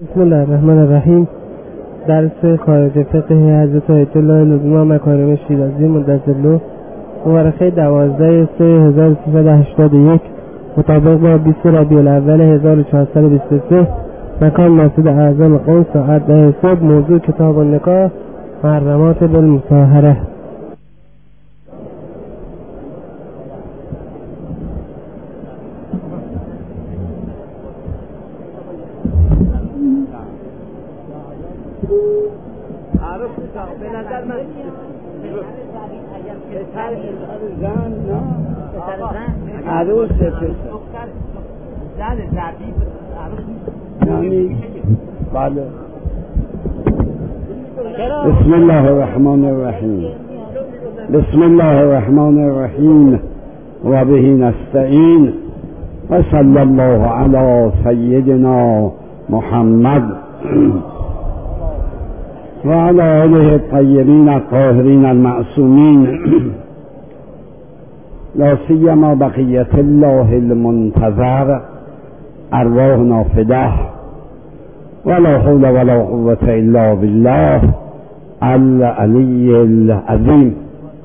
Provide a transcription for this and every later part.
بسم الله الرحمن الرحیم. درس خارج فقه حضرت آیت الله العظما مکارم شیرازی مدظله مورخه 12/3/1381 مطابق با 20 ربیع الاول 1423 مکان مسجد اعظم قم ساعت 10 صبح. موضوع کتاب النکاح محرمات بالمصاهره. بسم الله الرحمن الرحیم. بسم الله الرحمن الرحیم و به نستعین و صلی الله علی سیدنا محمد و علی آله الطیبین الطاهرین المعصومین لا سیما بقیت الله المنتظر ارواحنا فداه ولا حول ولا قوة الا بالله العلی العظیم.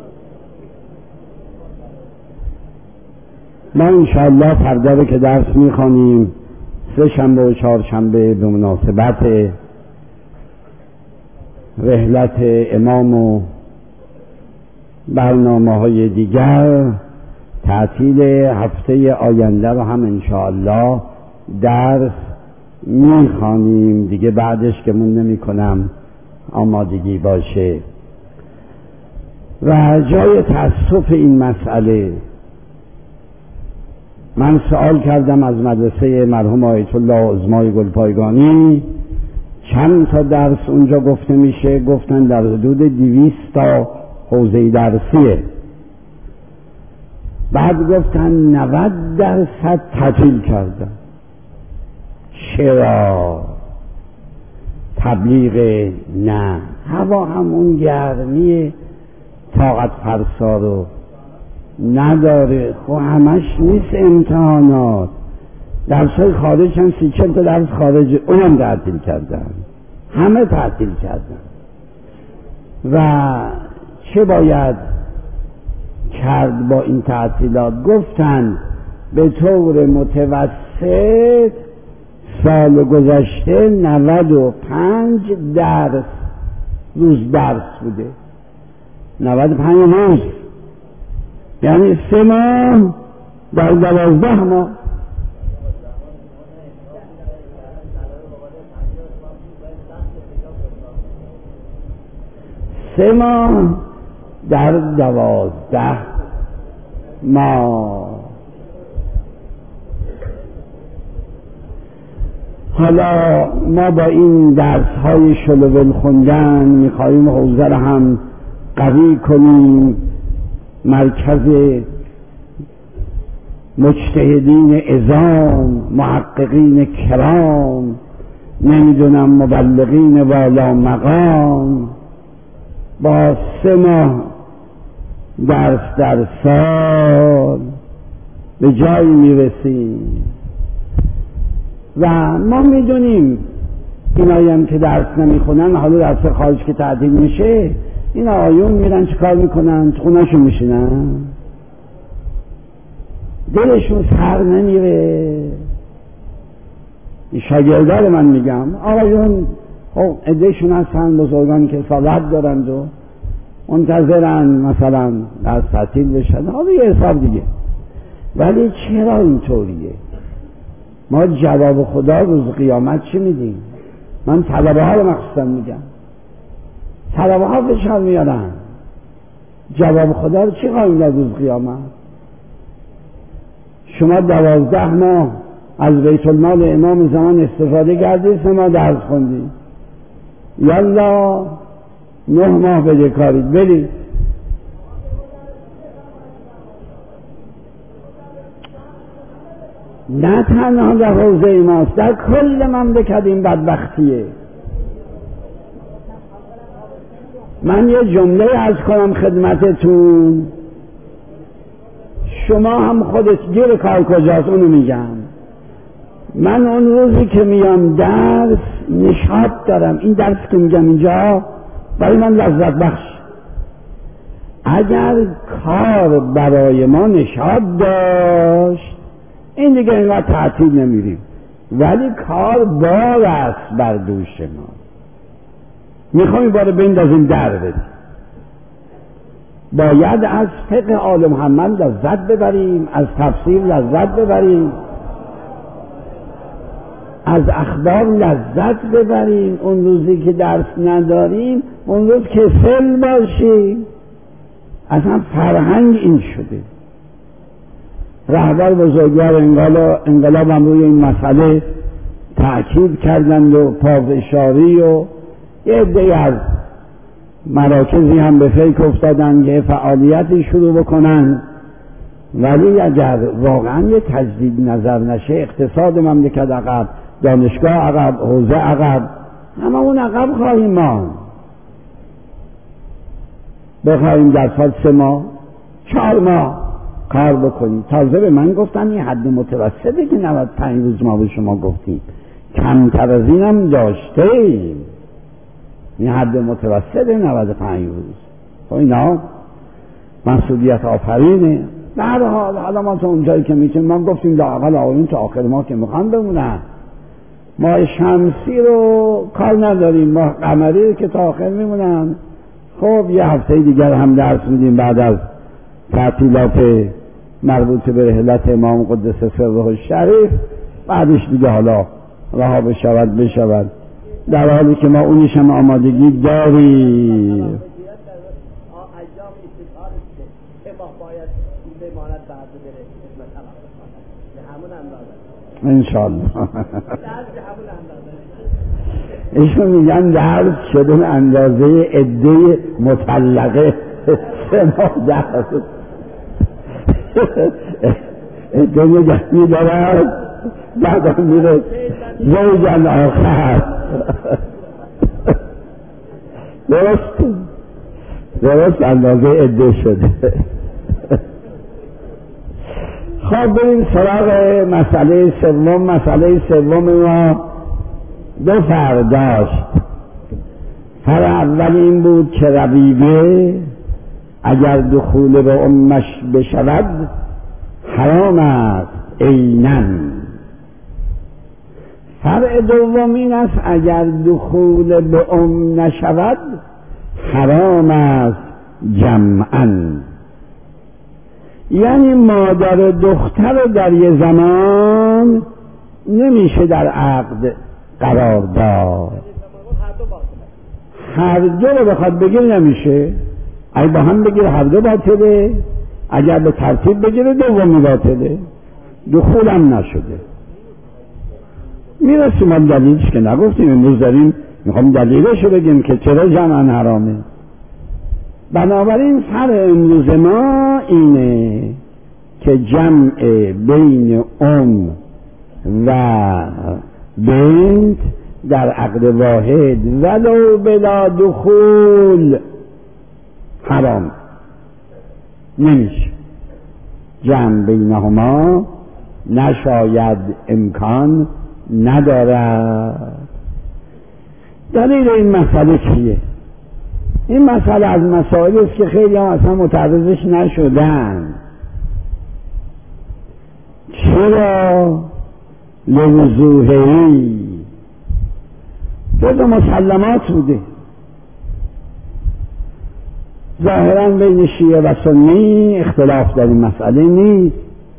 ما انشاءالله فردا که درس میخوانیم، سه شنبه و چهارشنبه به مناسبت رحلت امام و برنامه‌های دیگر تعطیل هفته آینده رو هم انشاءالله درس میخوانیم دیگه. بعدش که من نمی کنم آمادگی باشه. و جای تأسف این مسئله، من سوال کردم از مدرسه مرحوم آیت الله عظمای گلپایگانی چند تا درس اونجا گفته میشه. گفتن در حدود 200 تا حوزه درسیه. بعد گفتن 90% تعطیل کردن. چرا؟ تبلیغ نه، هوا همون گرمی طاقت فرسا رو نداره. خب همش نیست امتحانات. درسای خارج هم 30-40 تا درس خارج اونم تعطیل کردن، همه تعطیل کردن. و چه باید کرد با این تعطیلات؟ گفتن به طور متوسط سال گذشته 95 روز درس بوده. 95 روز یعنی 3 ماه در 12 ماه. سه ماه در 12 ماه. حالا ما با این درس های شلوول خوندن میخواییم حوزه رو هم قوی کنیم. مرکز مجتهدین عظام، محققین کرام، نمیدونم مبلغین والا مقام، با 3 ماه درس در سال به جایی میرسیم. و ما میدونیم اینایی هم که درس نمیخونن، حالا درس خارج که تعطیل میشه، این آیون میرن چیکار میکنن؟ تو خونه‌شون میشینن، دلشون سر نمیره. این شاگردان رو من میگم، آیون خب عدهشون هستن بزرگانی که سالت دارند و منتظرن مثلا درس تعطیل بشن، حالا یه حساب دیگه. ولی چرا اینطوریه؟ ما جواب خدا روز قیامت چی میدیم؟ من طلبه ها رو مخصوصا میگم. طلبه ها فشار میارن، جواب خدا رو چی خواهیم داد روز قیامت؟ شما 12 ماه از بیت المال امام زمان استفاده کردید، 3 ماه درس خوندید، یالا 9 ماه بده کارید برید. نه تنها در حوزه ماست، در کل مملکت این بدبختیه. من یه جمله عرض کنم خدمتتون، شما هم خودت گیر کار کجاست اونو میگم. من اون روزی که میام درس نشاط دارم. این درس که میگم اینجا برای من لذت بخش. اگر کار برای ما نشاط داشت این دیگه اینقدر تعطیل نمیریم، ولی کار بار است بر دوش ما. میخوام این بار بندازیم در بدیم. باید از فقه آل محمد لذت ببریم، از تفسیر لذت ببریم، از اخبار لذت ببریم. اون روزی که درس نداریم اون روز کسل باشیم. اصلا فرهنگ این شده. رهبر بزرگوار انقلاب هم روی این مسئله تأکید کردند و پافشاری و یه عده‌ای از مراکزی هم به فکر افتادن که فعالیتی شروع بکنن، ولی اگر واقعا یه تجدید نظر نشه اقتصاد مملکت عقب، دانشگاه عقب، حوزه عقب، همه اون عقب خواهیم ماند. بخواهیم در سال 3 ماه 4 ماه کار بکنیم. تازه به من گفتن این حد متوسطه که 95 روز ما به شما گفتیم، کمتر از اینم داشتیم. این حد متوسط 95 روز. خب اینا مسئولیت آفرینه. در هر حال حالا ما تا اونجایی که میتونیم، ما گفتیم لااقل آقایون تا آخر ماه که میخوان بمونن. ماه شمسی رو کار نداریم، ماه قمری رو که تا آخر میمونن. خب یه هفته دیگر هم درس میدیم بعد از تعطیلات مربوط به رحلت امام قدس سره الشریف، بعدش دیگه حالا رها بشود، در حالی که ما اونیش هم آمادگی داریم. انشالله ایشون میگن درس شده اندازه عده مطلقه 3 ماه درس. عده نگهی دارد بعد میره زوجن آخر. درست اندازه عده شده. خب بریم سراغ مسئله سوم. مسئله سوم ما 2 فرق داشت. فرق اول این بود که ربیبه اگر دخول به امش بشود حرام است عیناً. فرق دوم این است اگر دخول به نشود حرام است جمعاً. یعنی مادر و دختر در یه زمان نمیشه در عقد قرار داد. هر دو رو بخواد بگیر نمیشه. اگه با هم بگیر هر دو باطله، اگر به ترتیب بگیره دومی باطله. دخول هم نشده. میرسیم هم دلیلش که نگفتیم، امروز داریم میخوام دلیلش رو بگیم که چرا جمعا حرامه. بنابراین فرق امروز ما اینه که جمع بین و بنت در عقد واحد ولو بلا دخول حرام نمیشه. جمع بینهما نشاید، امکان ندارد. دلیل این مسئله چیه؟ این مسئله از مسائلی است که خیلی هم اصلا متعرضش نشدن. چرا؟ لوضوحی جز مسلمات بوده. ظاهرا بین شیعه و سنی اختلاف در این مسئله نیست.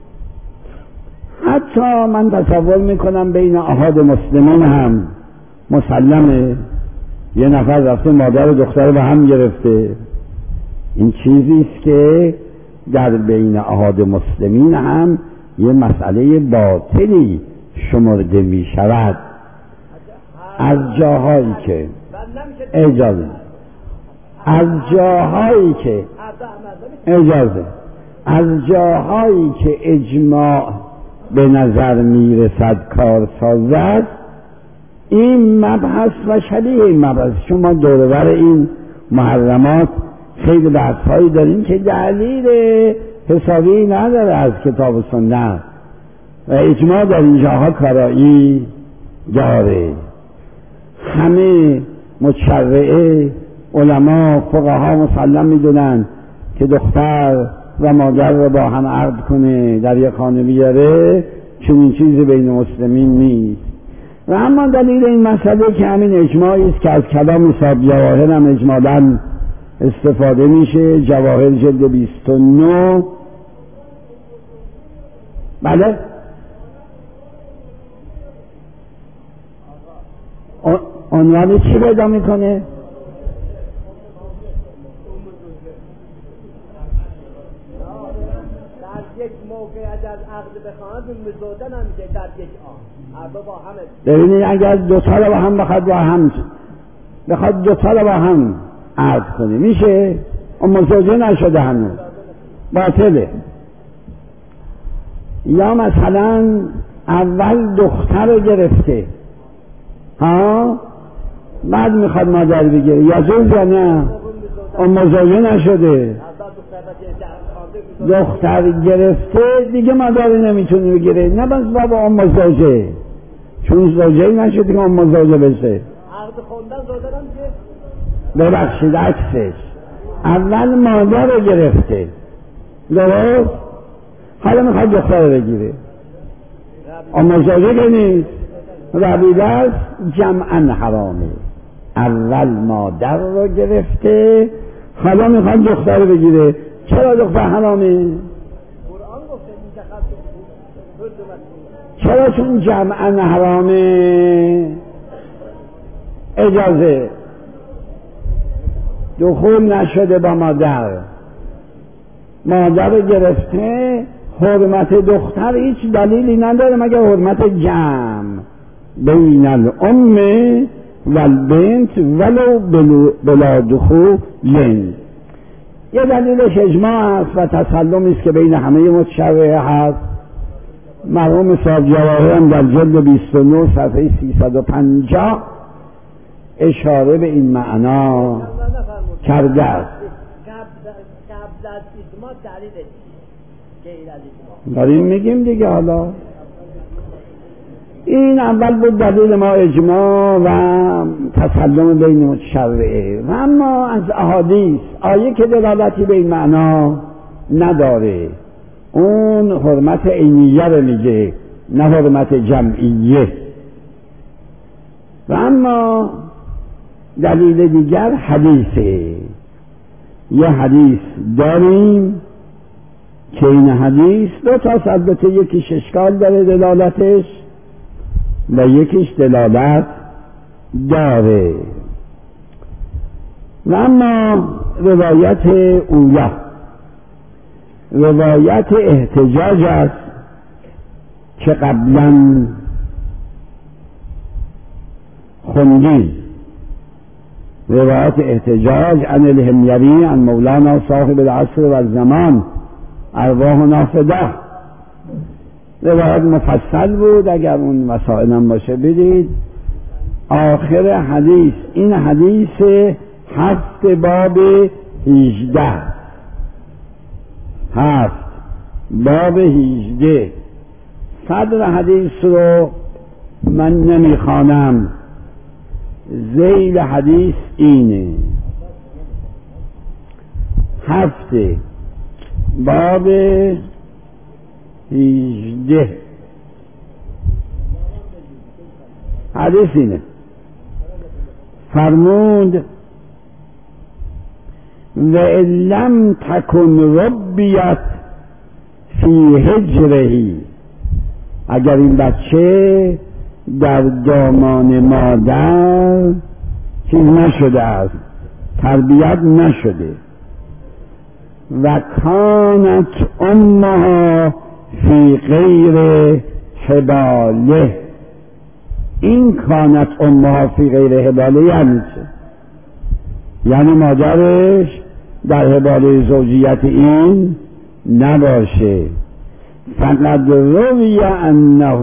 حتی من تصور میکنم بین احاد مسلمین هم مسلمه. یه نفر رفته مادر و دختر به هم گرفته. این چیزی است که در بین احاد مسلمین هم یه مسئله باطلی شمرده می شود. از جاهایی که اجازه از جاهایی که اجماع به نظر می رسد کار سازد، این مبحث و شبیه این مبحث شما دورور این محرمات خیلی بحث‌هایی داریم که دلیل حسابی نداره از کتاب و سنت. و اجماع در اینجاها کارایی داره. همه متشرعه علما فقها مسلم میدونن که دختر و مادر رو با هم عقد کنه در یک خانه بیاره چنین چیزی بین مسلمین نیست. و اما دلیل این مسئله که همین اجماعی است که از کلام صاحب جواهر هم اجمالاً استفاده میشه. جواهر جلد 29. بله عنوان چی پیدا میکنه؟ یک موقعیت از عقد بخواهد اون مزودن هم میشه در یک آن هر دو با هم. ببینید اگر دوتا رو با هم بخواد دوتا رو با هم عقد کنه میشه؟ اون مزوجه نشده هنوز، باطله. یا مثلا اول دختر رو گرفته بعد میخواد مادر بگیره، یا زوج یا نه، اون مزوجه نشده. دختر گرفته دیگه مادری نمیتونه بگیره، نه بس بابا اون مزوجه، چون زوجه نشده که اون مزوجه بشه. عقد خوندن زودنم که ببخشید عکسش، اول مادر رو گرفته درست، حالا میخواد دختر رو بگیره، اون مزوجه که نیست، ربیده است، جمعا حرامه. اول مادر رو گرفته حالا میخواد دختر رو بگیره. چرا دختر حرامه؟ چرا؟ چون جمعا حرامه. اجازه دخول نشده با مادر رو گرفته، حرمت دختر هیچ دلیلی نداره مگر حرمت جمع بین الام و البنت ولو بلا دخول. یه دلیلش اجماع است و تسلمی است که بین همه متشرعه هست. مرحوم صاحب جواهر هم در جلد 29 صفحه 350 اشاره به این معنا کرده است. قبل از اجماع دلیل غیر از اجماع داریم میگیم دیگه. حالا این اول بود دلیل ما اجماع و تسلم بین متشرعه. و اما از احادیث آیه که دلالتی به این معنا نداره، اون حرمت عینیه رو میگه نه حرمت جمعیه. و اما دلیل دیگر حدیثه. یه حدیث داریم که این حدیث دو تا البته یکیش اشکال داره دلالتش و یکیش دلالت داره. و اما روایت اولا روایت احتجاج است که قبلا خوندیم. روایت احتجاج عن الحمیری عن مولانا صاحب العصر و الزمان ارواحنا فداه. روایت مفصل بود، اگر اون مسائل هم باشه بدید. آخر حدیث این حدیث 7 باب 18 باب 18. صدر حدیث رو من نمیخوانم، ذیل حدیث اینه: 7 باب 18 حدیث اینه. فرمود و لم تکن ربیت فی هجرهی، اگر این بچه در دامان مادر چیز نشده است، تربیت نشده. و کانت امها فی غیر حباله. این کانت امها فی غیر حباله یعنی چه؟ یعنی مادرش در حباله زوجیت این نباشه. فقد روی انه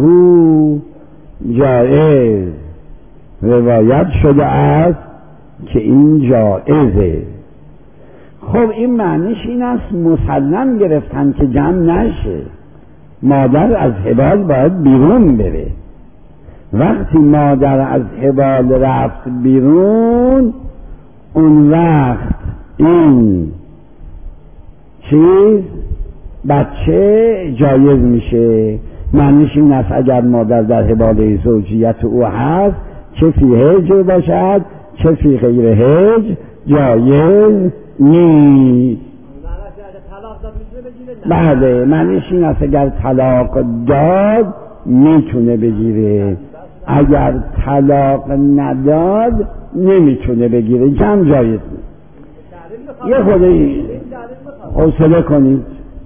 جائز، روایت شده است که این جائزه. خب این معنیش این است مسلم گرفتن که جمع نشه، مادر از حبال باید بیرون بره. وقتی مادر از حبال رفت بیرون، اون وقت این چیز بچه جایز میشه. معنیش این است اگر مادر در حبال زوجیت او هست، چه فی هجر باشد چه فی غیر هجر، جایز نیست. بله، معنیش این است اگر طلاق داد میتونه بگیره، اگر طلاق نداد نمیتونه بگیره. جمع جایز نیست. یه خودی حوصله کنید.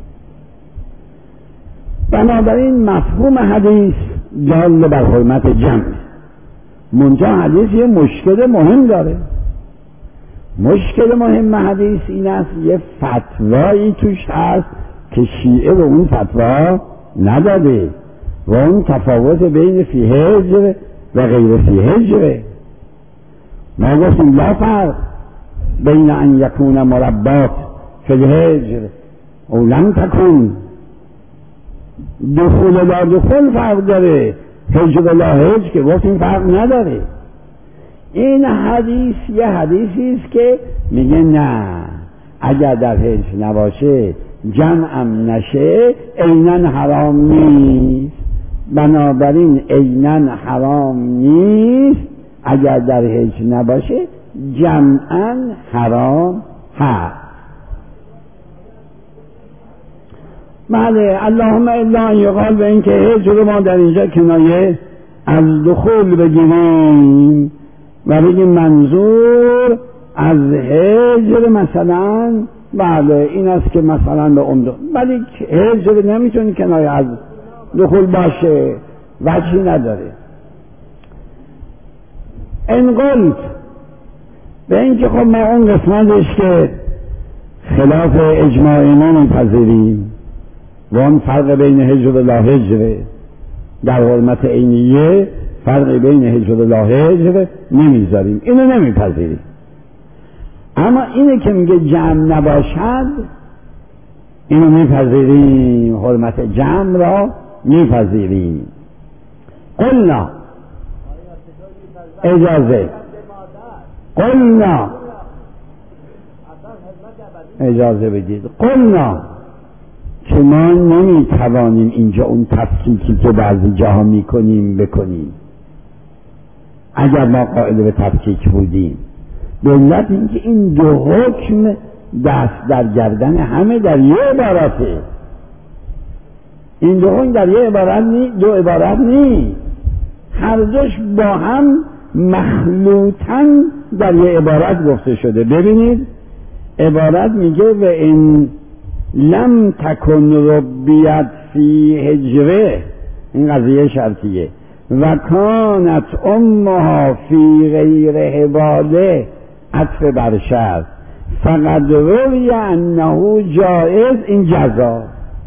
بنابراین مفهوم حدیث دال بر حرمت جمع. منجا حدیث یه مشکل مهم داره. مشکل مهم حدیث این است یه فتوایی توش هست که شیعه به اون فتوا نداده و اون تفاوت بین فی هجر و غیر فی هجره. ما گفتیم لا فرق بین ان یکون مربات فی الهجر او لم تکن. دخول لا دخول فرق داره، هجر لا هجر که گفتیم فرق نداره. این حدیث یه حدیثی است که میگه نه، اگر در هجر نباشه جمعم نشه عیناً حرام نیست. بنابراین عیناً حرام نیست، اگر در هجر نباشه جمعاً حرام هست. بله، اللهم الا ان یقال به این که هجر ما در اینجا کنایه از دخول بگیریم و بگیم منظور از هجر مثلا بله این است که مثلا به عمده، ولی هجر نمیتونه کنایه از دخول باشه، وجهی نداره. انقلت به این که خب ما اون قسمتش که خلاف اجماع ما میپذیریم و اون فرق بین هجر و لا هجر در حرمت عینیه، فرق بین هجر و لا هجر نمیذاریم، اینو نمیپذیریم. اما اینه که میگه جمع نباشد اینو میپذیریم، حرمت جمع را میپذیریم. قلنا اجازه، قلنا اجازه بدید، قلنا که ما نمیتوانیم اینجا اون تفکیکی که بعضی جاها میکنیم بکنیم. اگر ما قائل به تفکیک بودیم، به علت اینکه این دو حکم دست در گردن همه در یه عبارته. این دو حکم در یه عبارت دو عبارت نیست، هر دوش با هم مخلوطاً در یه عبارت گفته شده. ببینید عبارت میگه و این لم تکن ربیت فی هجره، این قضیه شرطیه، و کانت امها فی غیر حباله، عطف بر شرط، فقد روی انه جائز. این جزا،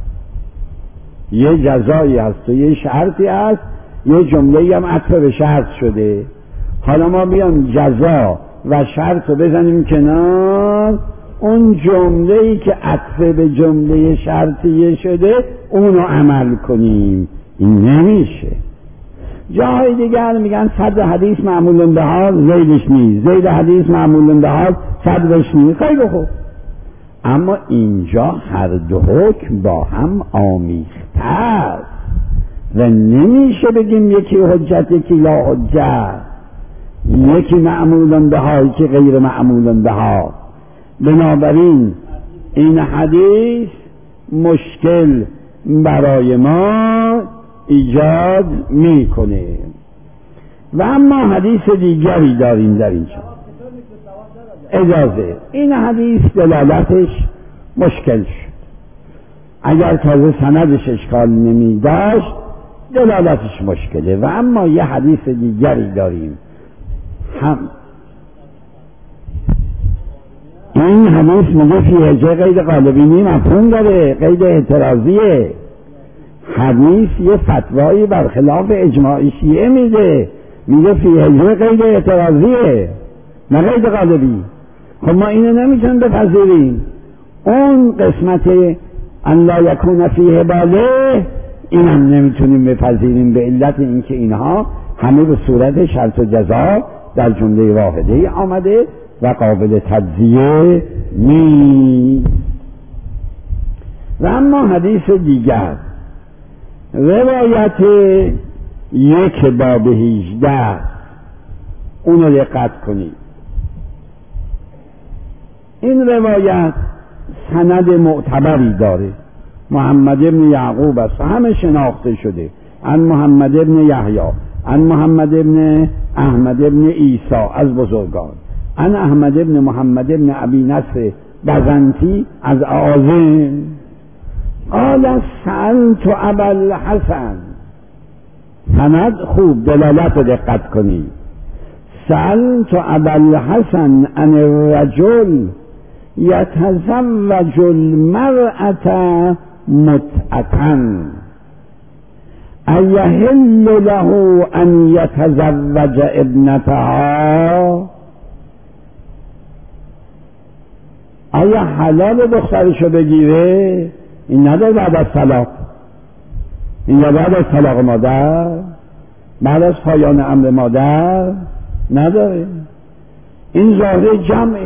یه جزایی هست و یه شرطی هست، یه جمله هم عطف به شرط شده. حالا ما بیام جزا و شرط رو بزنیم کنار، اون جمله‌ای که عطف به جمله شرطیه شده اونو عمل کنیم. این نمیشه. جاهای دیگر میگن صدر حدیث معمول به حال زیدش نیست، زید حدیث معمول به حال صدرش نیست. خیلی خوب، اما اینجا هر دو حکم با هم آمیخته است و نمیشه بگیم یکی حجت یکی لا حجت، یکی معمول به حال یکی غیر معمول به حال. بنابراین این حدیث مشکل برای ما ایجاد میکنه. و اما حدیث دیگری داریم در اینجا. اجازه، این حدیث دلالتش مشکل شد. اگر تازه سندش اشکال نمی داشت دلالتش مشکله. و اما یه حدیث دیگری داریم، هم این حدیث میگه فی هجر قید قالبینی مفهوم داره، قید اعتراضیه. حدیث یه فتوایی برخلاف اجماع شیعه میده، میگه فی هجر قید اعتراضیه نه قید قالبی. خب ما اینو نمیتونیم بپذیریم. اون قسمت ان لا یکون فی حباله اینم نمیتونیم بپذیریم به علت اینکه اینها همه به صورت شرط و جزا در جمله واحده آمده و قابل تجزیه نیست. و اما حدیث دیگر روایت 1 باب 18 اونو دقت کنید. این روایت سند معتبری داره، محمد بن یعقوب است، همه شناخته شده، عن محمد بن یحیی، عن محمد بن احمد بن عیسی از بزرگان، عن احمد بن محمد بن ابی نصر بزنتی از عازم قال سألت ابا الحسن. سند خوب دلالت رو دقت کنید. سألت ابا الحسن عن الرجل یتزوج المرأة متعة ایحل له ان یتزوج ابنتها. آیا حلال دخترشو بگیره؟ این نداره بعد از طلاق، این یا بعد از طلاق مادر، بعد از پایان امر مادر نداره. این ظاهر جمعه.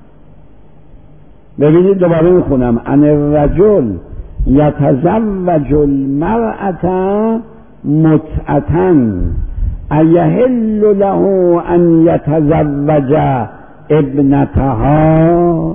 ببینید دوباره میخونم. ان الرجل یتزوج المرأة متعة ایحل له ان یتزوج ابنتها.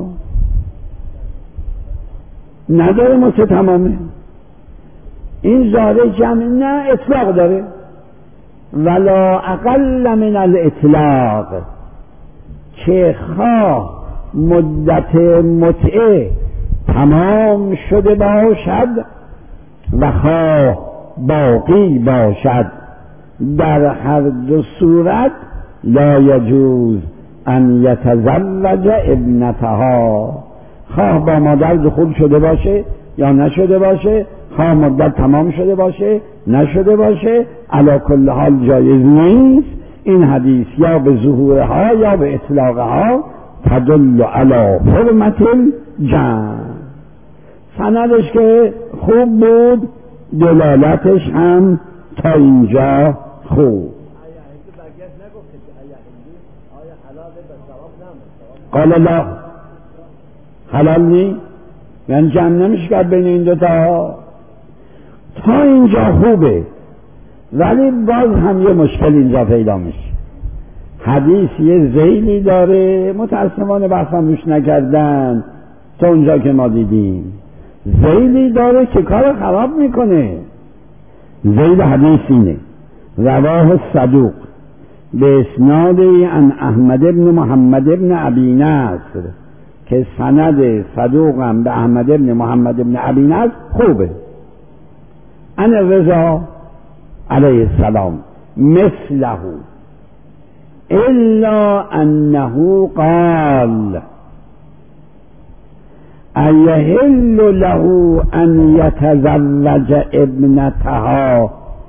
نداره متع تمامه. این ظاهر جمع نه اطلاق داره، ولا اقل من الاطلاق، که خواه مدت متعه تمام شده باشد و خواه باقی باشد، در هر دو صورت لا یجوز ان یتزوج ابنتها. خواه با مادر دخول شده باشه یا نشده باشه، خواه مدت تمام شده باشه نشده باشه، علی کل حال جایز نیست. این حدیث یا به ظهورها یا به اطلاقها تدل علی حرمت الجمع. سندش که خوب بود، دلالتش هم تا اینجا خوب. قال لا، حلال نی، یعنی جمع نمیشه کرد بین این دوتا. تا اینجا خوبه، ولی باز هم یه مشکل اینجا پیدا میشه. حدیث یه ذیلی داره، متاسفانه بحثم روش نکردن تا اونجا که ما دیدیم. ذیلی داره که کار خراب میکنه. ذیل حدیث اینه: رواه صدوق به اسنادی عن احمد بن محمد بن ابی نصر، که سند صدوقم به احمد بن محمد بن ابی نصر خوبه. عن رضا علیه السلام مثله الا انه قال ایحل له ان یتزوج ابنتها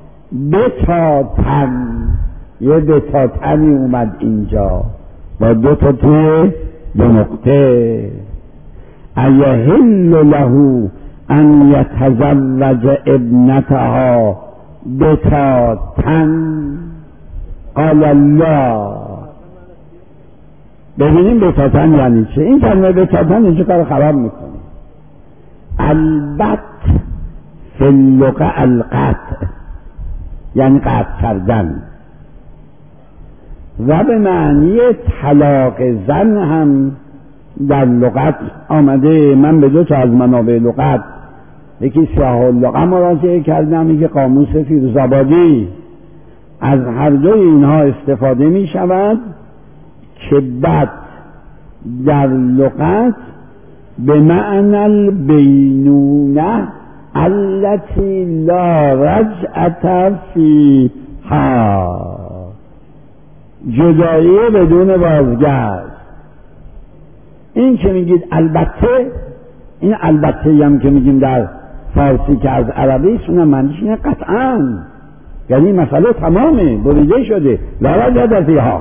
بتاتن. یه بتاتنی اومد اینجا با دو تا توی دو نقطه. ایحل له ان یتزوج ابنتها بتاتن قال الله. ببینیم بتاتن یعنی چه. این کلمه بتاتن اینجا کار خراب میکنه. البت فی اللغة القطع، یعنی قطع کردن، و به معنی طلاق زن هم در لغت آمده. من به دو تا از منابع لغت، یکی سیاه اللغة مراجعه کردم، یکی قاموس فیروزآبادی. از هر دوی اینها استفاده می شود که بد در لغت به معنی البینونه التي لا رجعة فیها، جدایی بدون بازگشت. این که میگید البته، این البته هم که میگیم در فارسی که از عربی سونه معنیش اینه قطعاً، یعنی مسئله تمامه، بریده شده، لا رجعة فیها.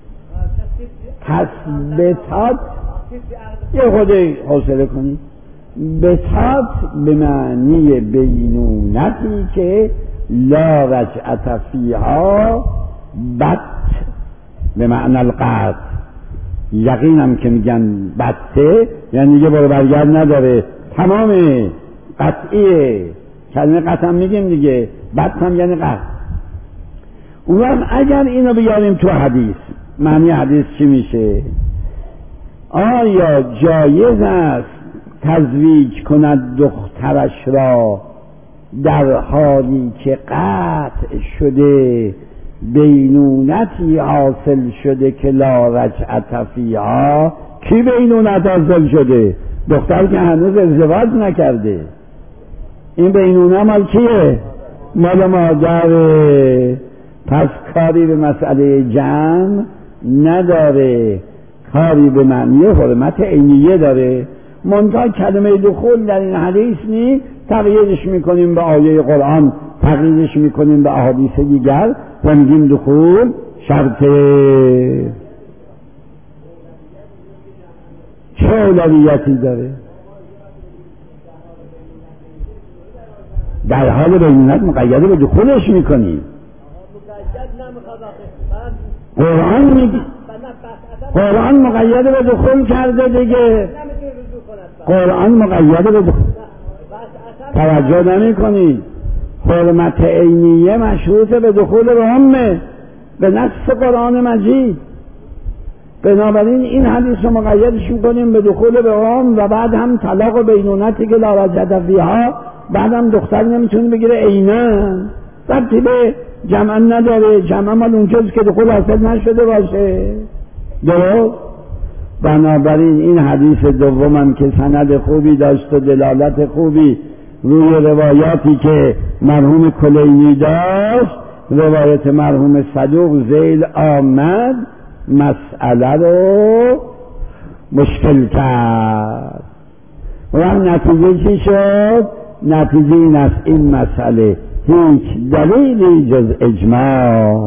تثبیتات یه خود حوصله کنید. بساط به معنی بینونتی که لا رجعت فیها بط به معنی القطع، یقینم که میگن بطه یعنی دیگه برو برگرد نداره، تمام قطعیه. کلمه قطع هم میگیم دیگه، بط هم یعنی قطع. اون وقت اگر اینو بیاریم تو حدیث، معنی حدیث چی میشه؟ آیا جایز است تزویج کند دخترش را در حالی که قطع شده، بینونتی حاصل شده که لا رجعت فیها؟ کی بینونت حاصل شده؟ دختر که هنوز ازدواج نکرده. این بینونه مال کیه؟ مال مادره. پس کاری به مسئله جمع نداره، کاری به معنی حرمت عینیه داره. منتها کلمه دخول در این حدیث نی، تغییرش میکنیم به آیه قرآن، تغییرش میکنیم به احادیث دیگر و میگیم دخول شرطه. چه اولویتی داره؟ در حال بینونت مقید به دخولش میکنیم. قرآن مقید به دخول کرده دیگه. قرآن مقید به دخول. توجه نمی کنی؟ حرمت عینیه مشروط به دخول به امه، به نص قرآن مجید. بنابراین این حدیث رو مقیدش میکنیم به دخول به ام و بعد هم طلاق و بینونتی که لا رجعت فیها، بعد هم دختر نمیتونه بگیره عیناً، ربطی به جمع نداره. جمع مال اونجاست که دخول حاصل نشده باشه. درست؟ بنابراین این حدیث دومم که سند خوبی داشت و دلالت خوبی روی روایاتی که مرحوم کلینی داشت، روایت مرحوم صدوق ذیل آمد، مسئله رو مشکل کرد. و نتیجه چی شد؟ نتیجه این است این مسئله هیچ دلیلی جز اجماع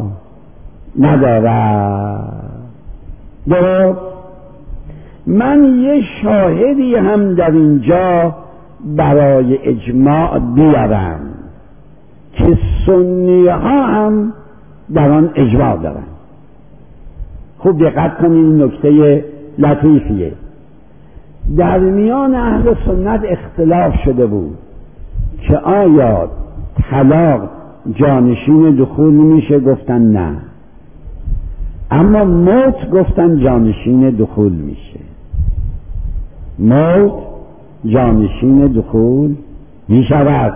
ندارد. درست؟ من یه شاهدی هم در اینجا برای اجماع بیارم که سنی ها هم در آن اجماع دارن. خوب دقت کنید، این نکته لطیفیه. در میان اهل سنت اختلاف شده بود که آیا طلاق جانشین دخول میشه؟ گفتن نه. اما موت گفتن جانشین دخول میشه. موت جانشین دخول میشود.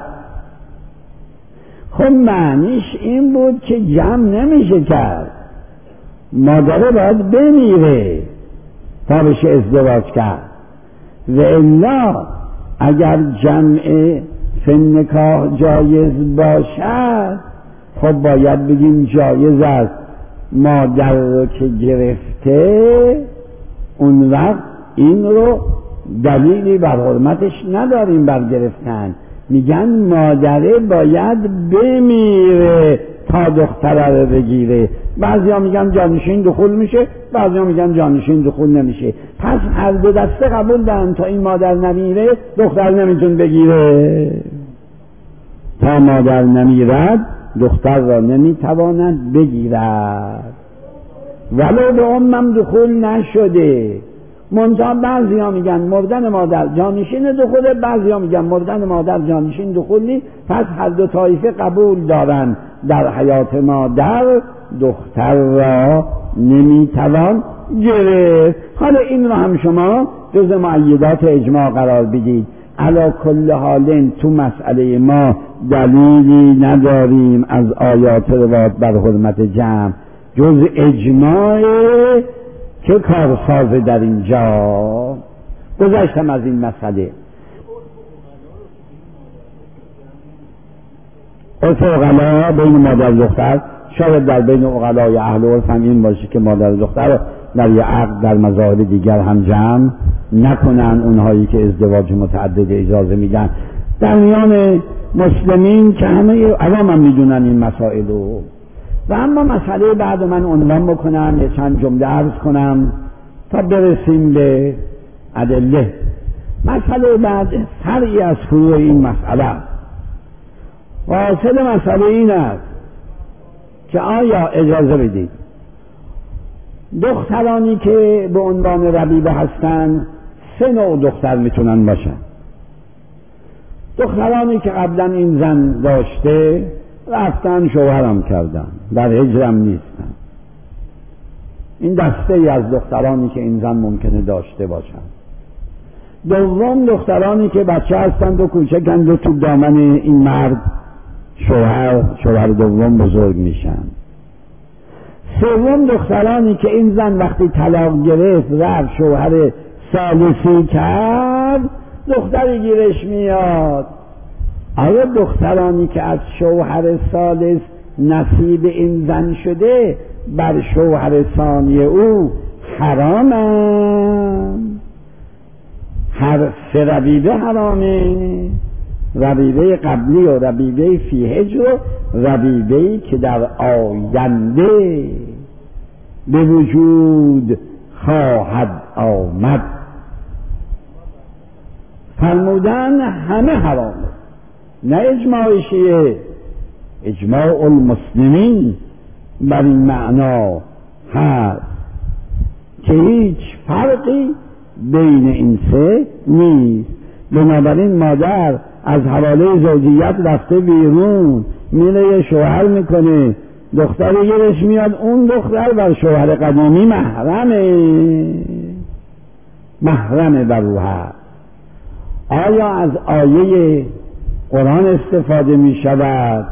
خب معنیش این بود که جمع نمیشه کرد، مادره باید بمیره تا بشه ازدواج کرد. و الا اگر جمع فنکاح جایز باشد، خب باید بگیم جایز است مادر رو که گرفته، اون وقت این رو دلیلی بر حرمتش نداریم بر گرفتن. میگن مادره باید بمیره تا دختره رو بگیره. بعضی ها میگن جانشین دخول میشه، بعضی ها میگن جانشین دخول نمیشه. پس هر دو دسته قبول دارن تا این مادر نمیره دختر نمیتون بگیره. تا مادر نمیرد دختر را نمیتواند بگیرد. ولو به امم دخول نشده. منتها بعضی ها میگن مردن مادر جانشین دخوله، بعضی ها میگن مردن مادر جانشین دخول نیست. پس هر دو طایفه قبول دارن در حیات مادر دختر را نمیتوان گرفت. حالا این رو هم شما جز مؤیدات اجماع قرار بدید. علی کل حال تو مسئله ما دلیلی نداریم از آیات روایات بر حرمت جمع جز اجماع که کارساز در اینجا. گذشتم از این مسئله. عرف عقلا بین مادر و دختر، شاید در بین عقلای اهل عرف هم این باشه که مادر و دختر در یه عقد در مذاهب دیگر هم جمع نکنن، اونهایی که ازدواج متعدد اجازه میدن. در میان مسلمین که همه عوام هم میدونن این مسائل رو. و اما مسئله بعد من عنوان بکنم، یه چند جمله عرض کنم تا برسیم به ادله. مسئله بعد فرعی از فروع این مسئله است. واصل مسئله این است که آیا اجازه بدید دخترانی که به عنوان ربیبه هستند 3 نوع دختر میتونن باشن. دخترانی که قبلا این زن داشته رفتن شوهرم کردن، در هجرم نیستن. این دسته ای از دخترانی که این زن ممکنه داشته باشن. دوم دخترانی که بچه هستند و کوچکند و تو دامن این مرد شوهر دوم بزرگ میشن. سوم دخترانی که این زن وقتی طلاق گرفت رفت شوهر ثالثی کرد دختری گیرش میاد. آیا دخترانی که از شوهر ثالث نصیب این زن شده بر شوهر ثانی او حرامند؟ هر 3 ربیبه حرامه، ربیبه قبلی و ربیبه فی هجر و ربیبه‌ای که در آینده به وجود خواهد آمد. فرمودن همه حرامه، نه اجماع شیعه، اجماع المسلمین بر این معنا هست که هیچ فرقی بین این 3 نیست. بنابراین مادر از حواله زوجیت رفته بیرون، میره شوهر میکنه، دختری گیرش میاد، اون دختر بر شوهر قدیمی محرمه بر او هست. آیا از آیه قرآن استفاده می شود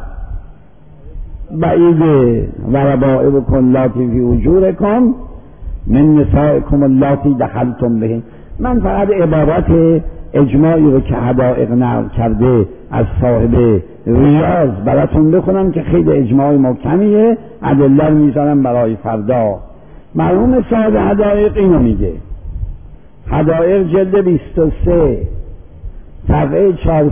بعیده و ربائبکم اللاتی فی حجورکم من نسائکم اللاتی دخلتم بهن؟ من فقط عبارت اجماعی رو که حدائق نقل کرده از صاحب ریاض براتون بخونم که خیلی اجماع محکمیه، ادله رو میذارم برای فردا. مرحوم صاحب حدائق اینو میگه، حدائق جلد 23 صفحه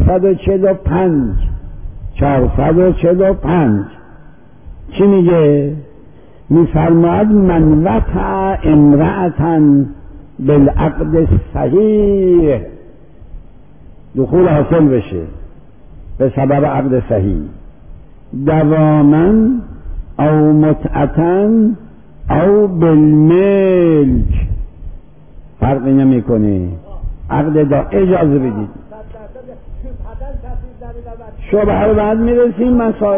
445 چی میگه؟ میفرماید من وطع امرأة بالعقد صحیح، دخول حاصل بشه به سبب عقد صحیح، دواما او متعتا او بالملک، فرقی نمی کنه. عقد اجازه بدید شبهه بعد میرسیم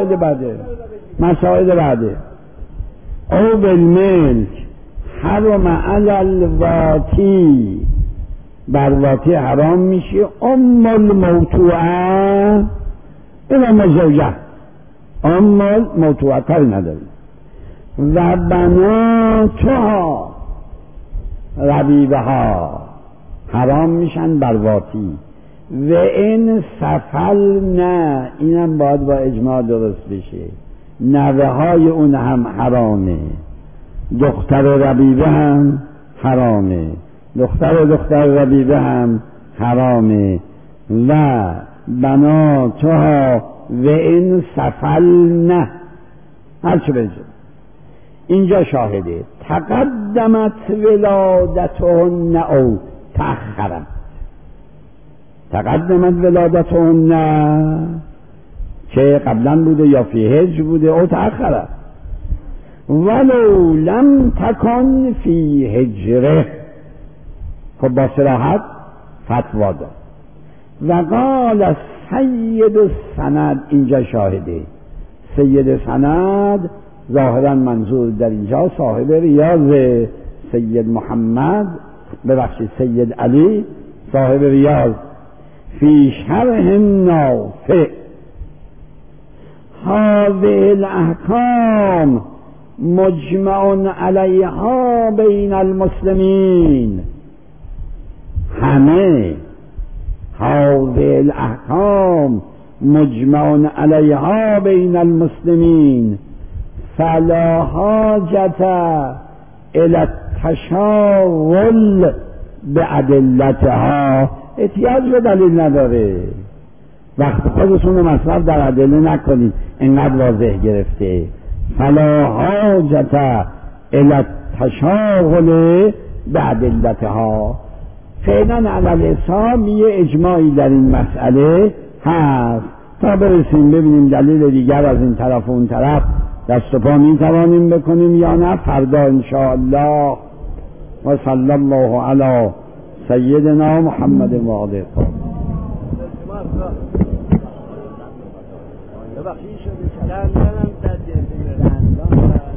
مسائل بعده. او بالملک حرم علی الواتی، بر واتی حرام میشه. ام الموتوعه این زوجه، ام الموتوعه تر نداره. و بناتها ربیبه ها حرام میشن بر واتی. و این سفل نه، اینم باید با اجماع درست بشه، نوه های اون هم حرامه، دختر ربیبه هم حرامه، دختر ربیبه هم حرامه. و بناتها و این سفل نه، هرچه بجه. اینجا شاهده تقدمت ولادتهن او تأخرت. تقدمت ولادتهن که قبلا بوده یا فی هجر بوده، او تأخرت. ولو لم تکن فی هجره، خب با صراحت فتوا داد. و قال سید السند، اینجا شاهده سید سند ظاهرا منظور در اینجا صاحب ریاض، سید محمد سید علی صاحب ریاض، فی شرح نافع هذه الاحکام مجمع علیها بین المسلمین. همه هذه الاحکام مجمع علیها بین المسلمین فلا حاجت الی التشاغل بادلتها. احتیاج به دلیل نداره، وقت خودتون رو مصرف در ادله نکنید، اینقدر واضح گرفته. فلا حاجت الی التشاغل بادلتها، فعلا علل حساب یه اجماعی در این مسئله هست تا برسیم ببینیم دلیل دیگر از این طرف و اون طرف دست و پا می توانیم بکنیم یا نه فردا انشاءالله. و صلی الله علی سیدنا محمد و آله الطاهرین.